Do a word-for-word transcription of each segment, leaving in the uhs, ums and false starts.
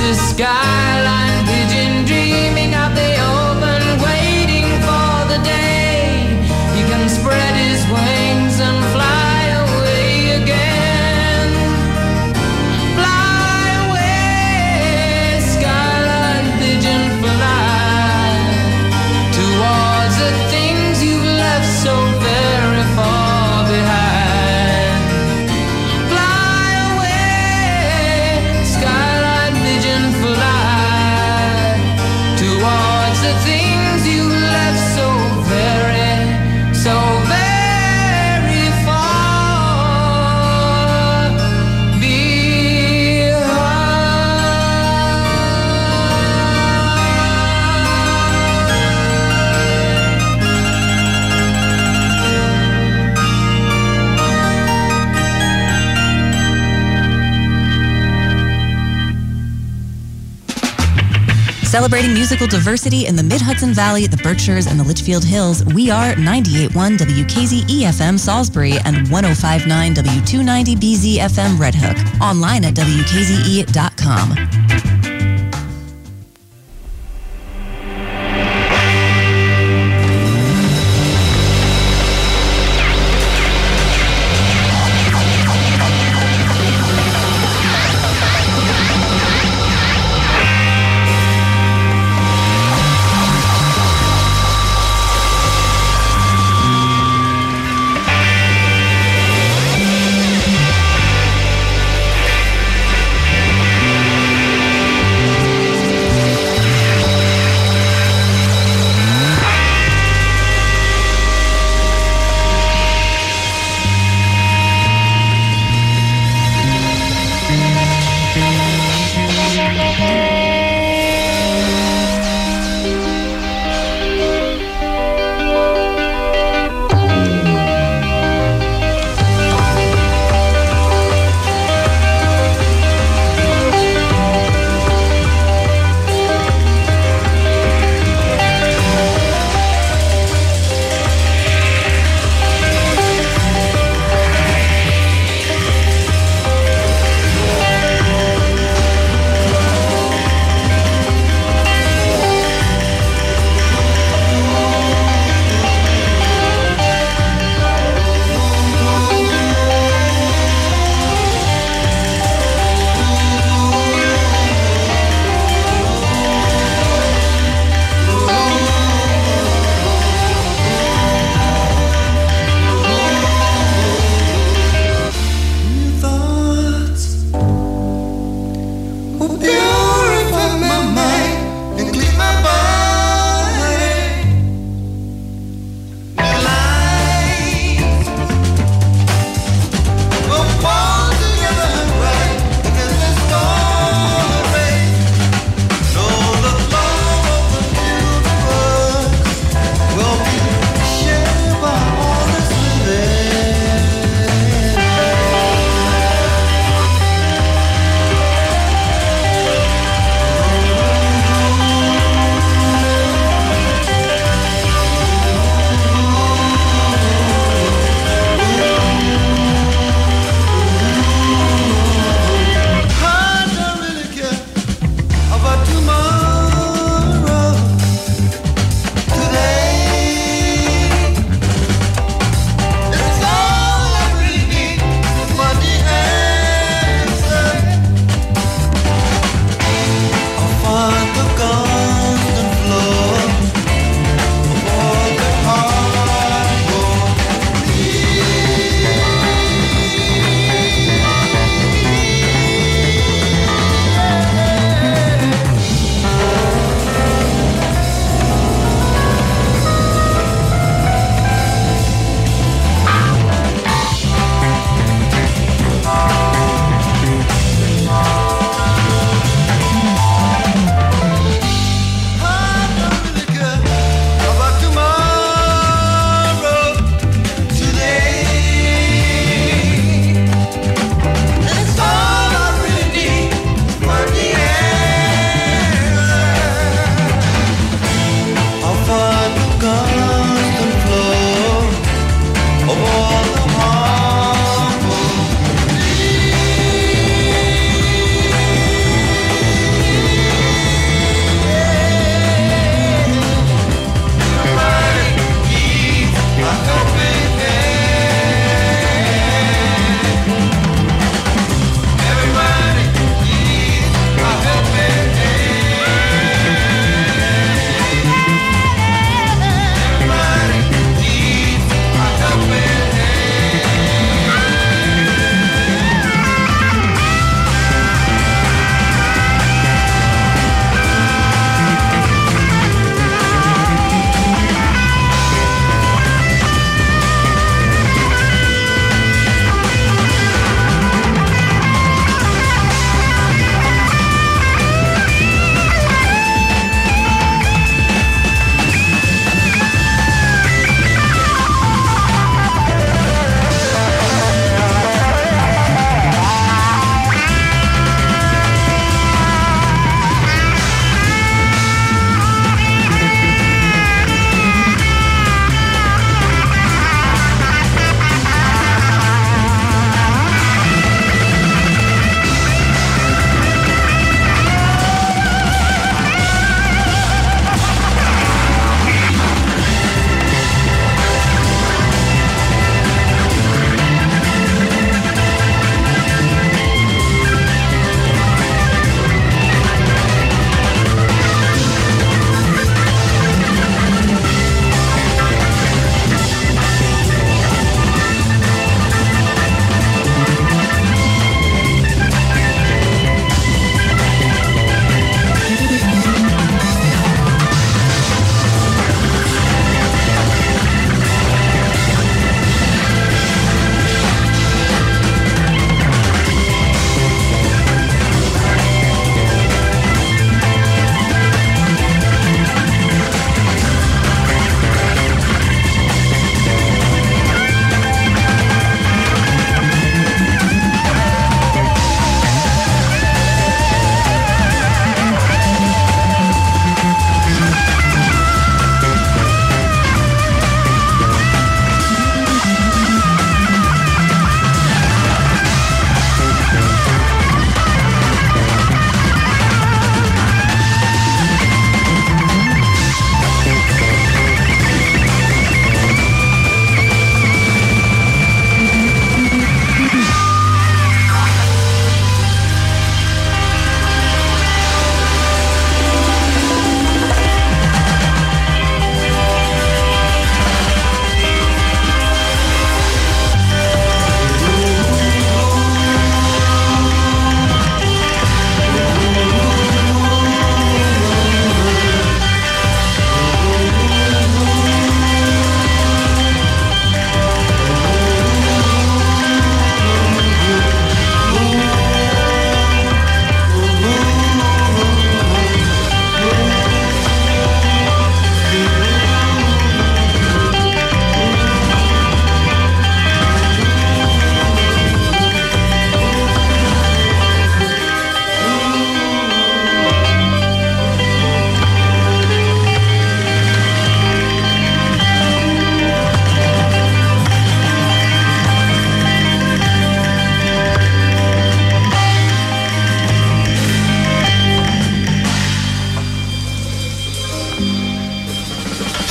a skyline pigeon dreaming of the open, waiting for the day he can spread his wings and fly away again. Fly away, skyline pigeon, fly towards the things you've left so very far behind. Fly away, skyline pigeon, fly towards the things you left so very, so very far behind. Celebrating musical diversity in the Mid-Hudson Valley, the Berkshires, and the Litchfield Hills, we are ninety-eight point one W K Z E F M Salisbury and one oh five point nine W two ninety B Z F M Red Hook. Online at W K Z E dot com.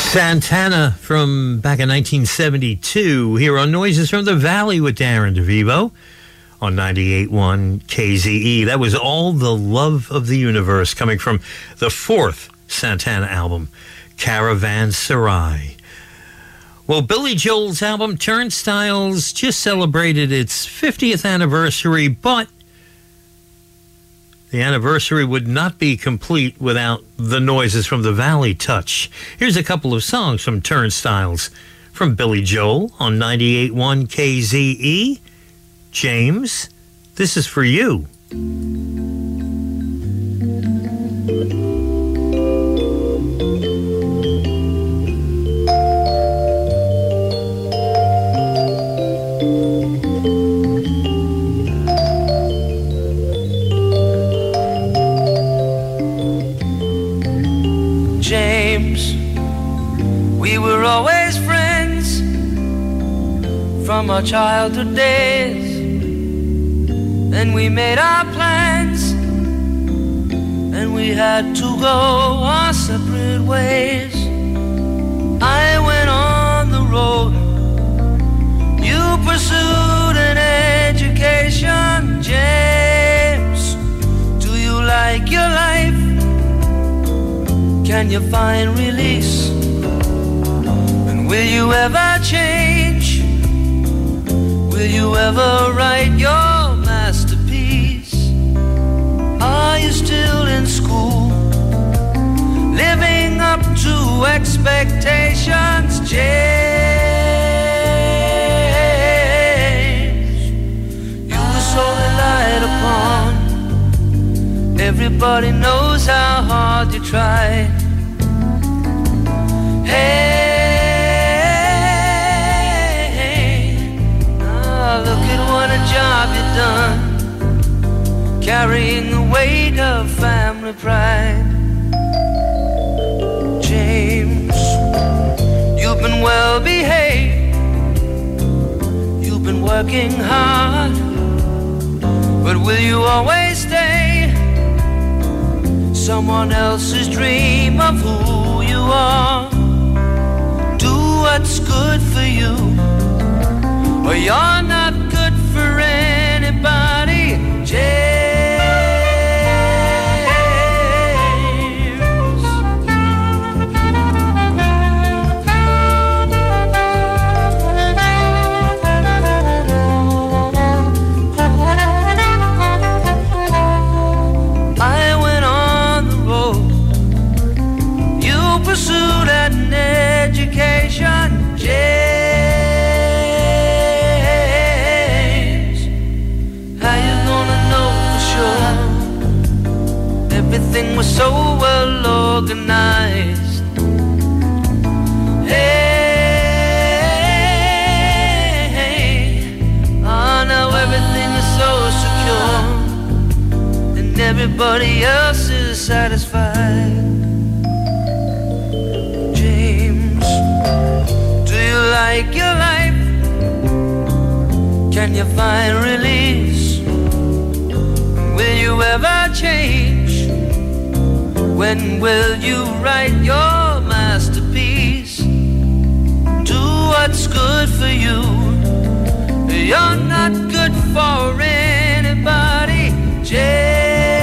Santana from back in nineteen seventy-two here on Noises from the Valley with Darren DeVivo on ninety-eight point one K Z E. That was All the Love of the Universe, coming from the fourth Santana album, Caravanserai. Well, Billy Joel's album Turnstiles just celebrated its fiftieth anniversary, but the anniversary would not be complete without the Noises from the Valley touch. Here's a couple of songs from Turnstiles from Billy Joel on ninety-eight point one K Z E. James, this is for you. James, we were always friends from our childhood days. Then we made our plans, and we had to go our separate ways. I went on the road, you pursued an education. James, do you like your life? Can you find release? And will you ever change? Will you ever write your masterpiece? Are you still in school, living up to expectations? James, you were so relied upon. Everybody knows how hard you tried. Hey, now look at what a job you've done, carrying the weight of family pride. James, you've been well behaved, you've been working hard, but will you always stay someone else's dream of who you are? Do what's good for you, or you're not good for anybody. James, I went on the road, you pursued an education. James, how you gonna know for sure? Everything was so well organized. Hey, oh, now everything is so secure, and everybody else is satisfied. James, do you like your life? Can you find release? Will you ever change? When will you write your masterpiece? Do what's good for you, you're not good for anybody. James,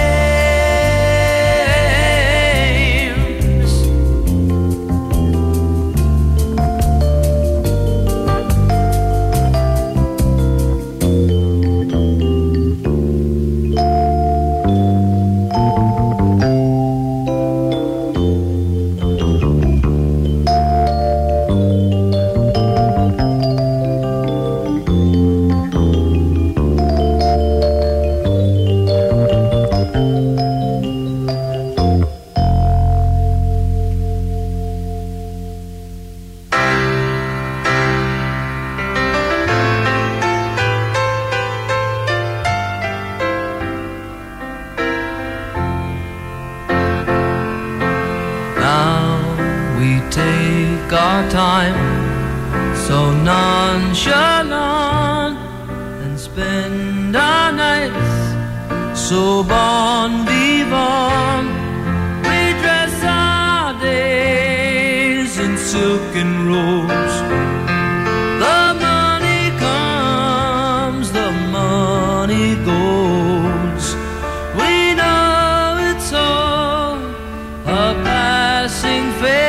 so nonchalant, and spend our nights so bon vivant. We dress our days in silken robes. The money comes, the money goes. We know it's all a passing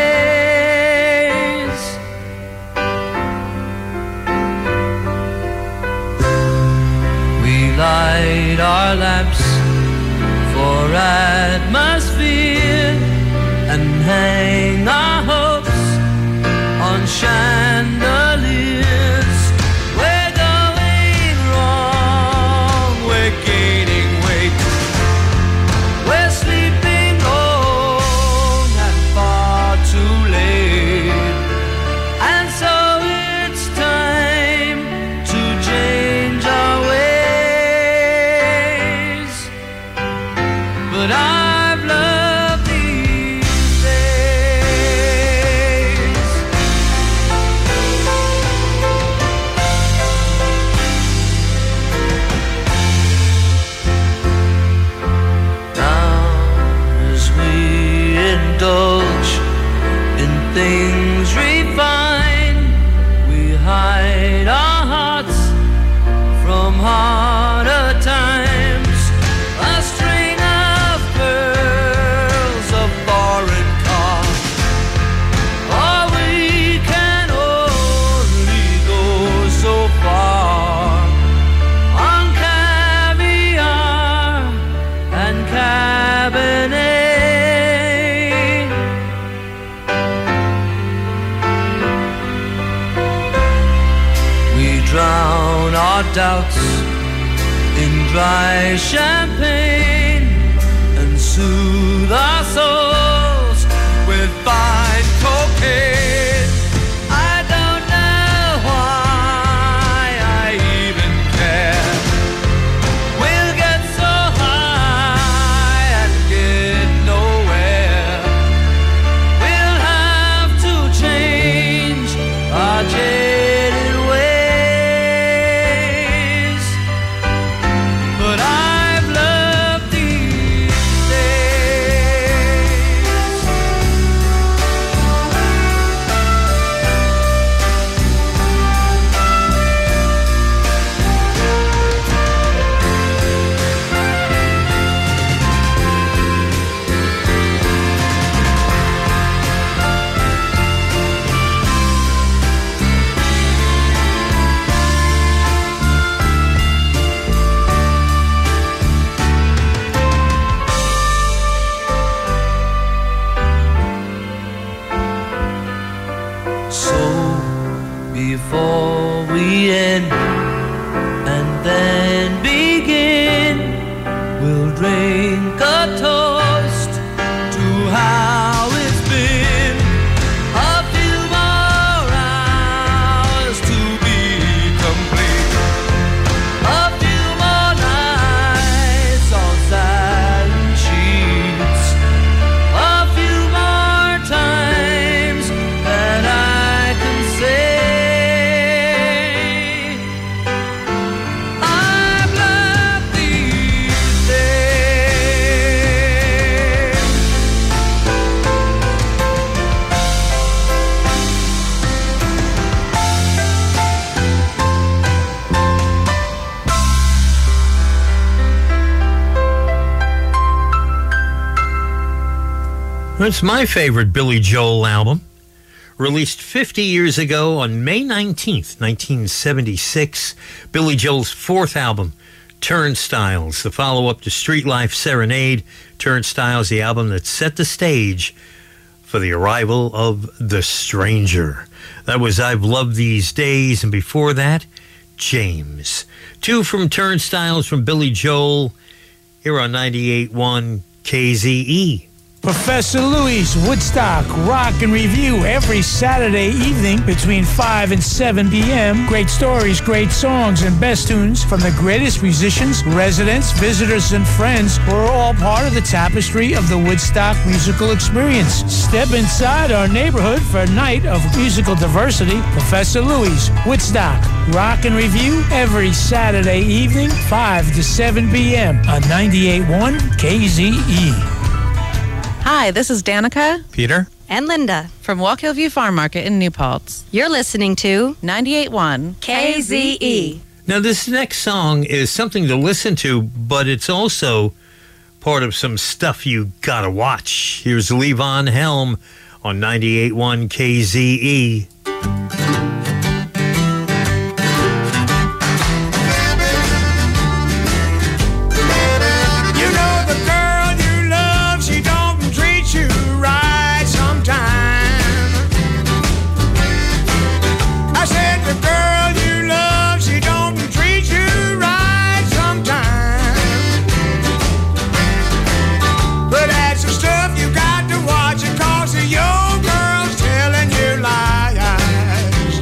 phase. We light our lamps for atmosphere and hang our hopes on chandeliers. We're going wrong, we're gaining weight. We're sleeping long and far too late. And so it's time to change our ways. But I've loved these days. Now as we indulge in things refined, we hide our hearts from harder times. A string of pearls, a foreign car, or we can only go so far on caviar and Cabernet. We drown our doubts in dry champagne and soothe our souls with fine cocaine. I don't know why I even care. We'll get so high and get nowhere. We'll have to change our jaded ways. But I've loved these days. So before we end and then begin, we'll drink a toast to how it's been. A few more hours to be complete. A few more nights on silent sheets. A few more times that I can say I've loved these days. That's my favorite Billy Joel album. Released fifty years ago on May nineteenth, nineteen seventy-six. Billy Joel's fourth album, Turnstiles, the follow-up to Street Life Serenade. Turnstiles, the album that set the stage for the arrival of The Stranger. That was I've Loved These Days, and before that, James. Two from Turnstiles from Billy Joel here on ninety-eight point one K Z E. Professor Louie's Woodstock Rock and Review every Saturday evening between five and seven p.m. Great stories, great songs, and best tunes from the greatest musicians, residents, visitors, and friends who are all part of the tapestry of the Woodstock musical experience. Step inside our neighborhood for a night of musical diversity. Professor Louie's Woodstock Rock and Review every Saturday evening, five to seven p.m. on ninety-eight point one K Z E. Hi, this is Danica. Peter. and Linda from Walk Hill View Farm Market in New Paltz. You're listening to ninety-eight point one K Z E. Now, this next song is something to listen to, but it's also part of some stuff you gotta watch. Here's Levon Helm on ninety-eight point one K Z E. Your girl's telling you lies.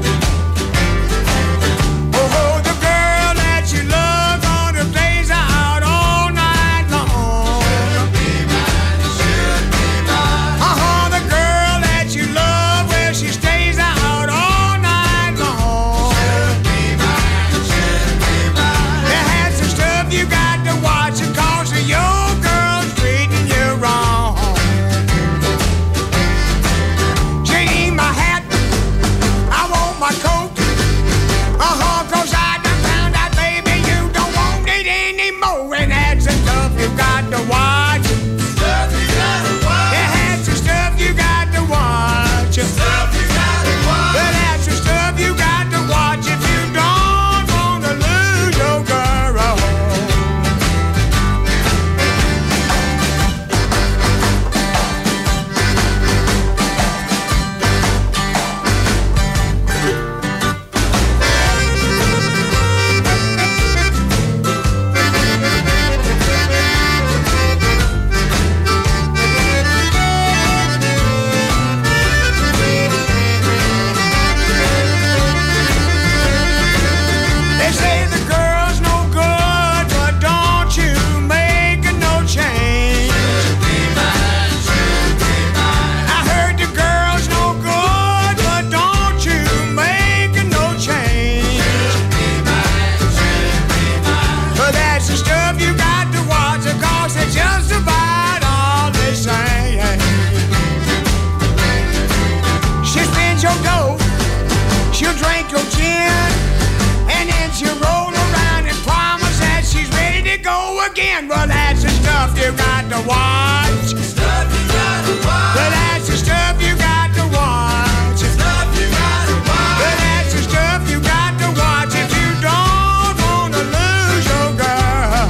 again. Well, that's the stuff you got to watch. Stuff you got to watch. Well, that's the stuff you got to watch. Stuff you got to watch. Well, that's the stuff you got to watch if you don't want to lose your girl.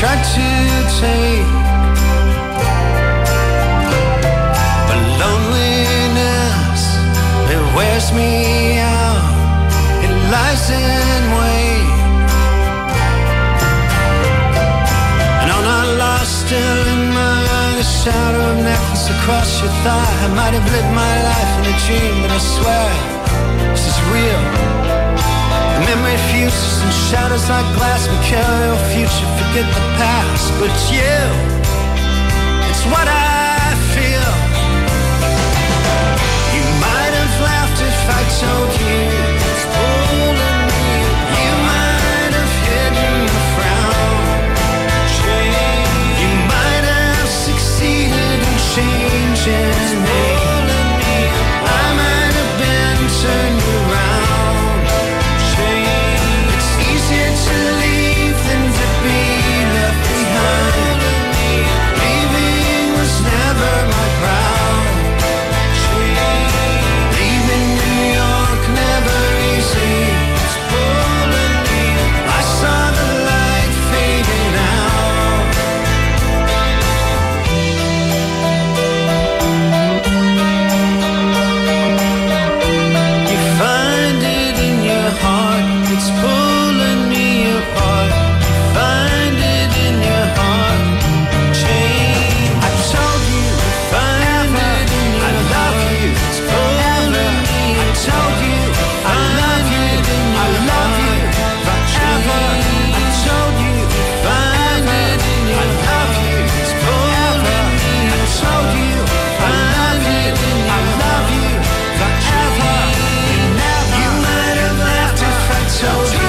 tried to take, but loneliness, it wears me out. It lies in wait, and all night lost still in mind, a shadow of necklace across your thigh. I might have lived my life in a dream, but I swear this is real. The memory fuses and shadows like glass. We carry your future, forget the past. But you, it's what I feel. You might have laughed if I told you it's pulling me. You might have hidden the frown. You might have succeeded in changing me. I might have been turned around. To leave than to be left behind. Leaving was never my crown. Leaving New York never easy. It's pulling me. I saw the light fading out. You find it in your heart. It's pulling me apart. You find it in your heart. Change. I told you, find it in your heart. I love you. It's pulling me. I told you, I love you. I love you forever. I told you, find it in your heart. I love you. It's pulling me. I told you, find it in your heart. I love you forever. You might have laughed if I told you.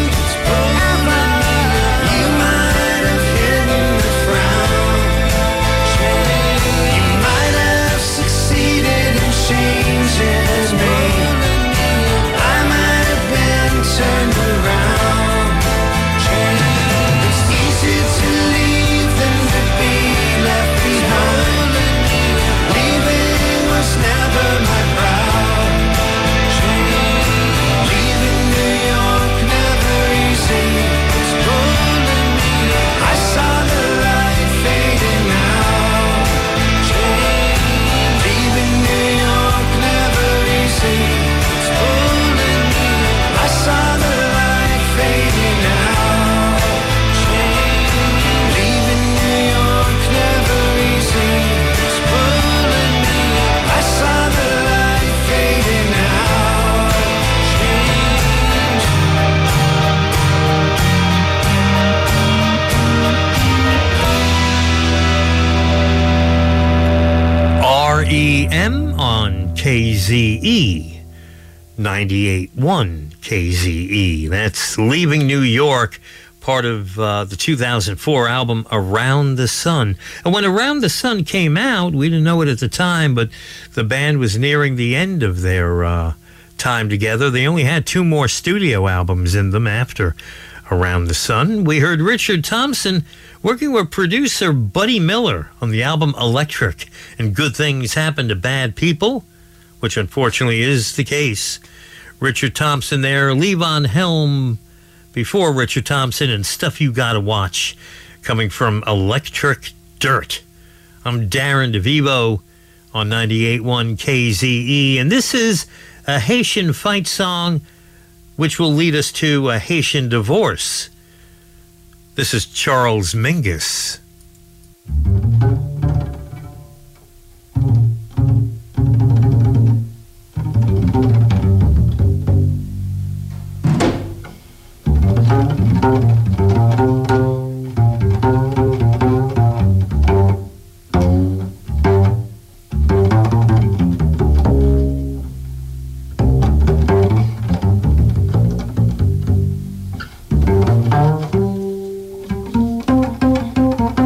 E M on K Z E, ninety-eight point one K Z E. That's Leaving New York, part of uh, the two thousand four album Around the Sun. And when Around the Sun came out, we didn't know it at the time, but the band was nearing the end of their uh, time together. They only had two more studio albums in them after Around the Sun. We heard Richard Thompson working with producer Buddy Miller on the album Electric and Good Things Happen to Bad People, which unfortunately is the case. Richard Thompson there, Levon Helm before Richard Thompson, and Stuff You Gotta Watch coming from Electric Dirt. I'm Darren DeVivo on ninety-eight point one K Z E, and this is a Haitian fight song which will lead us to a Haitian divorce. This is Charles Mingus. Thank you.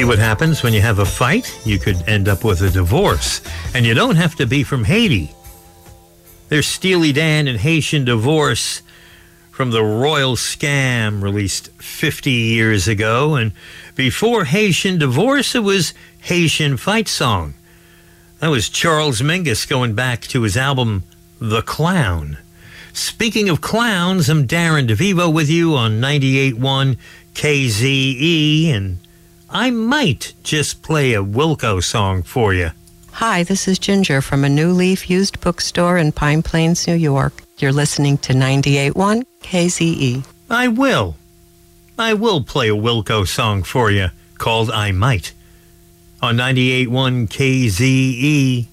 what happens when you have a fight? You could end up with a divorce. And you don't have to be from Haiti. There's Steely Dan and Haitian Divorce from the Royal Scam, released fifty years ago. And before Haitian Divorce, it was Haitian Fight Song. That was Charles Mingus going back to his album, The Clown. Speaking of clowns, I'm Darren DeVivo with you on ninety-eight point one K Z E, and I might just play a Wilco song for you. Hi, this is Ginger from a New Leaf used bookstore in Pine Plains, New York. You're listening to ninety-eight point one K Z E. I will. I will play a Wilco song for you called I Might on ninety-eight point one K Z E.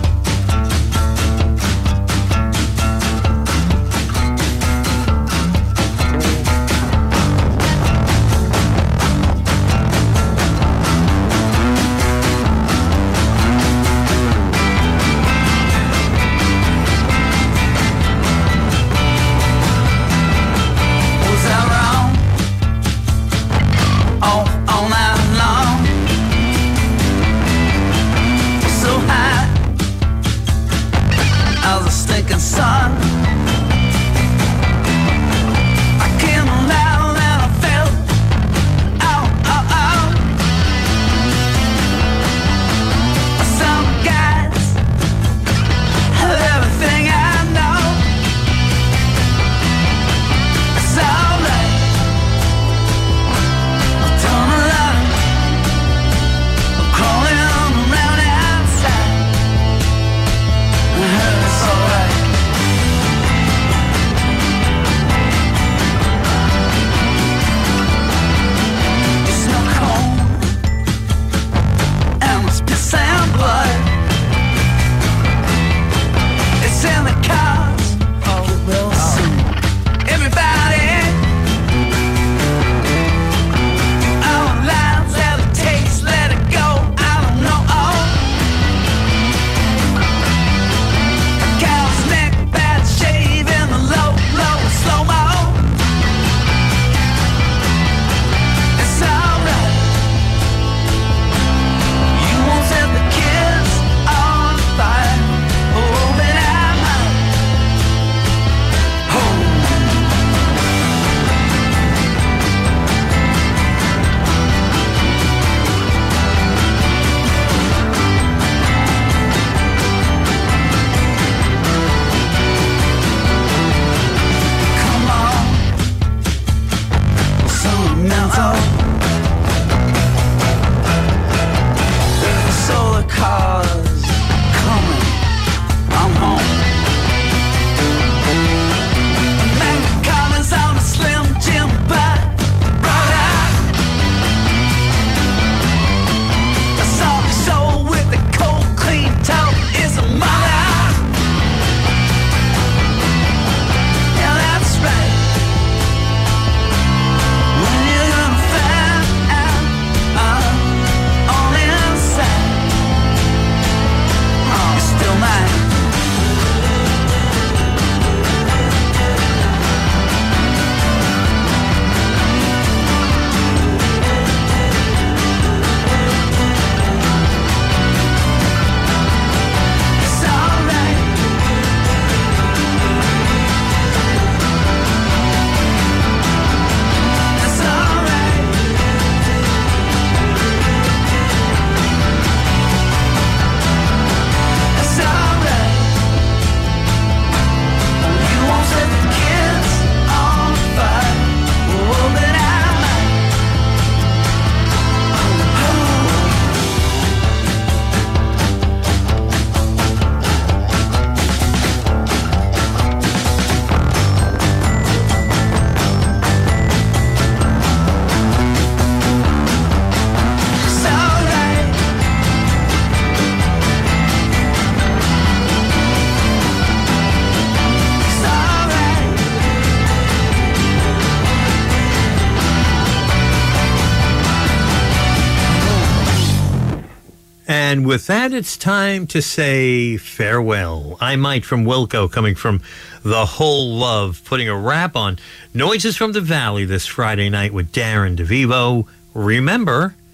And with that, it's time to say farewell. I Might from Wilco, coming from The Whole Love, putting a wrap on Noises from the Valley this Friday night with Darren DeVivo. Remember,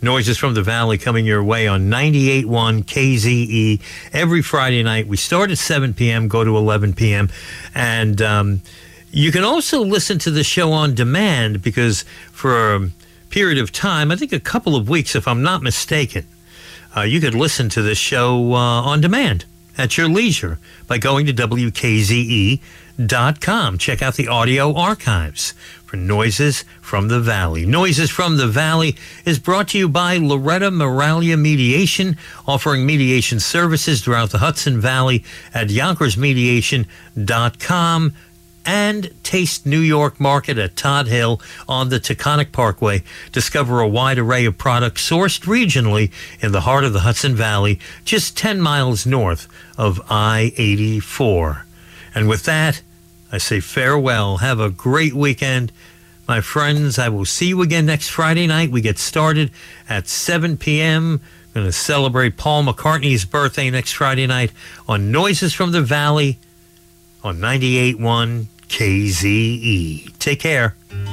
Noises from the Valley coming your way on ninety-eight point one K Z E every Friday night. We start at seven p.m., go to eleven p.m. And um, you can also listen to the show on demand because for a period of time, I think a couple of weeks, if I'm not mistaken, uh, you could listen to this show uh, on demand at your leisure by going to W K Z E dot com. Check out the audio archives for Noises from the Valley. Noises from the Valley is brought to you by Loretta Moralia Mediation, offering mediation services throughout the Hudson Valley at Yonkers Mediation dot com, and Taste New York Market at Todd Hill on the Taconic Parkway. Discover a wide array of products sourced regionally in the heart of the Hudson Valley, just ten miles north of I eighty-four. And with that, I say farewell. Have a great weekend. My friends, I will see you again next Friday night. We get started at seven p.m. Going to celebrate Paul McCartney's birthday next Friday night on Noises from the Valley on ninety-eight point one K Z E. Take care.